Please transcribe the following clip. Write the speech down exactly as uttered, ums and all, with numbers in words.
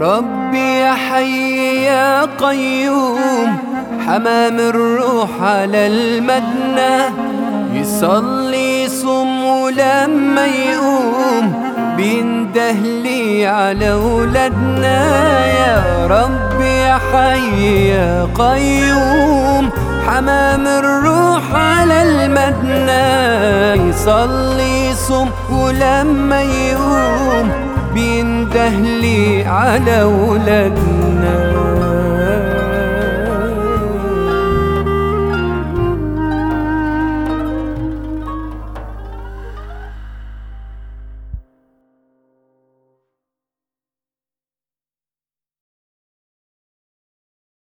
ربي يا حي يا قيوم، حمام الروح على المدنة يصلي يصوم ولما يقوم بيندهلي على ولادنا. يا ربي يا حي يا قيوم، حمام الروح على المدنة يصلي يصوم ولما يقوم بيندهلي على ولادنا.